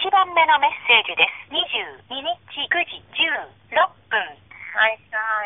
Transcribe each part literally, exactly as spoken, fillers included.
ちばんめのメッセージです。にじゅうににちくじじゅうろっぷん。 はいはい。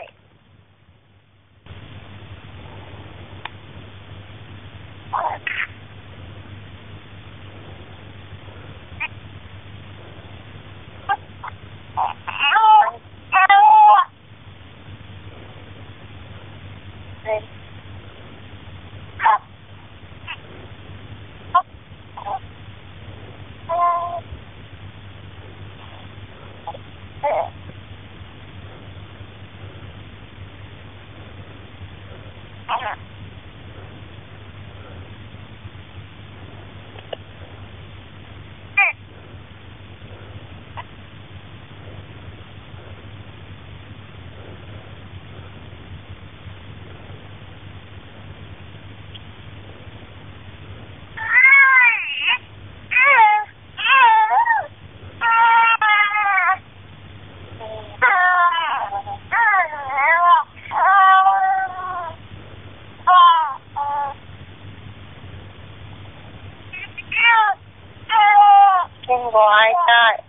健吾会いたい。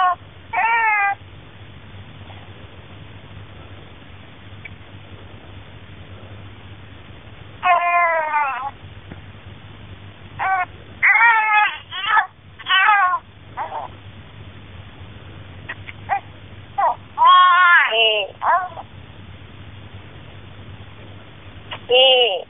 いい。いい。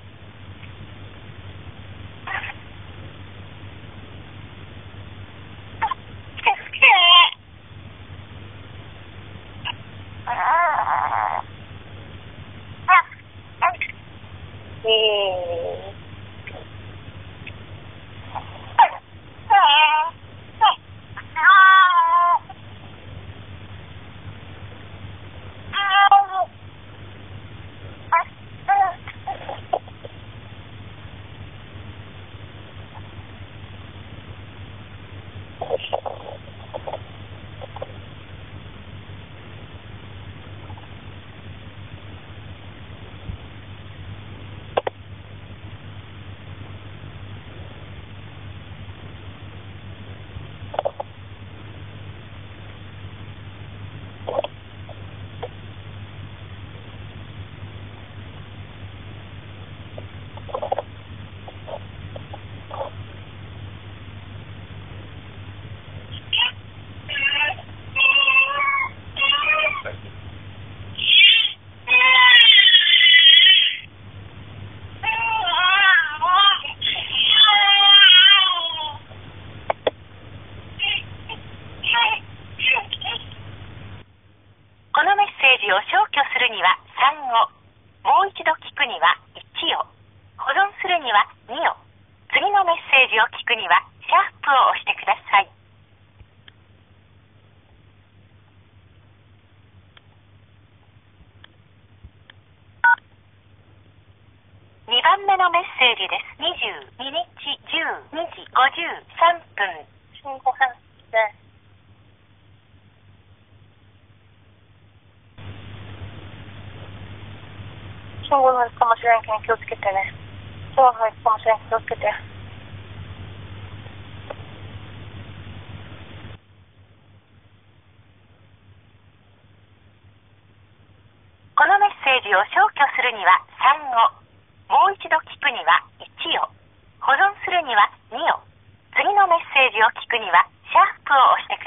このメッセージを消去するにはさんを、もう一度聞くにはいちを、保存するにはにを、次のメッセージを聞くにはシャープを押してください。にばんめのメッセージです。にじゅうににちじゅうにじごじゅうさんぷん。 慎吾さんです。慎吾のかもしれんけん気をつけてね。慎吾のかもしれん気をつけて。 このメッセージを消去するにはさんを、もう一度聞くにはいちを、保存するにはにを、次のメッセージを聞くにはシャープを押してください。